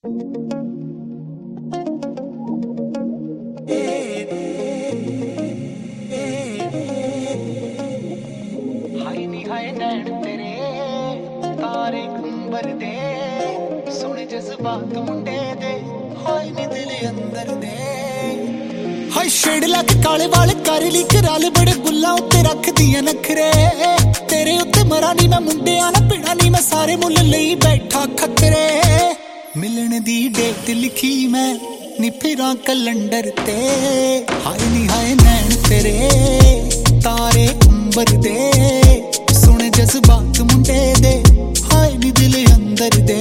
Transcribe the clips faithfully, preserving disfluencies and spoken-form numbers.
हाय नी हाय नैन तेरे तारे अंबर दे सुन जज्बात मुंडे दे हाय नी दिल अंदर दे हाय छेड़ लग काले वाले कर ली कराल बड़े गुल्ला उत्ते रख दिया नखरे तेरे उत्ते मरा नी मैं मुंडे आना पिड़ा नी मैं सारे मुल लई बैठा खतरे मिलन दी डेट लिखी मैं नी फिरा कैलेंडर ते हाय नी हाय नैन तेरे तारे अंबर दे सुन जज्बात मुंडे दे हाय नी दिल अंदर दे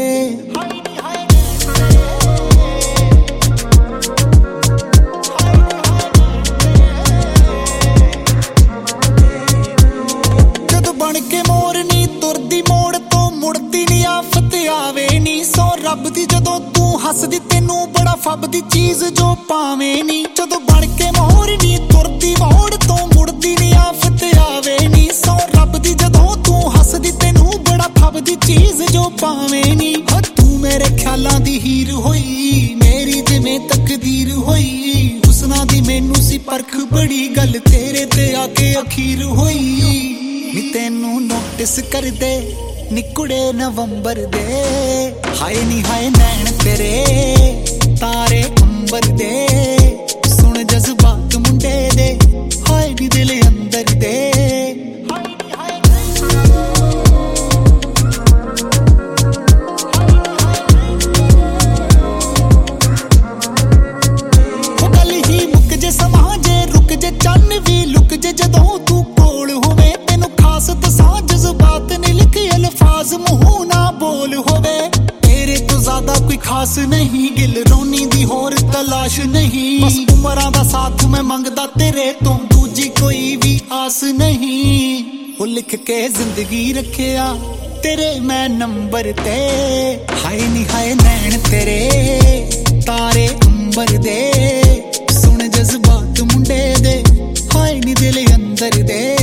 जदों बन के मोरनी तुरदी मोड़ तो मुड़दी नी आफत आवे नी सो रब दी जदों तू हसदी तेनू बड़ा फबदी चीज जो पावे नी जदों बन के मोरनी तुरदी मोड़ तो मुड़दी नी आफत आवे नी सो रब दी जदों तू हसदी तेनू बड़ा फबदी चीज जो पावे नी हो तू मेरे ख्यालां दी हीर होई मेरी जिवें तकदीर होई हुस्ना दी मैनू सी परख बड़ी गल तेरे ते आके अखीर होई नी तेनू नोटिस कर दे निकुड़े नवंबर दे हाय नी हाय नैन तेरे तारे अंबर दे सुन जज्बात मुंडे दे हाय नी दिल अंदर दे गल ही मुक जे समा जे रुक जे चन्न भी लुक जे जदों तू कोल होवे तेनू खास दसां जज्बात ने लिखे अल्फाज मुंह ना बोल होवे तेरे तो ज्यादा कोई खास नहीं गिल रोनी दी होर तलाश नहीं बस उमरां दा साथ मैं मंगदा तेरे तो दूजी कोई भी आस नहीं वो लिख के जिंदगी रखिया तेरे मैं नंबर ते हाय नी हाय नैन तेरे तारे अंबर दे सुन जज्बात मुंडे दे हाय नी दिल अंदर दे।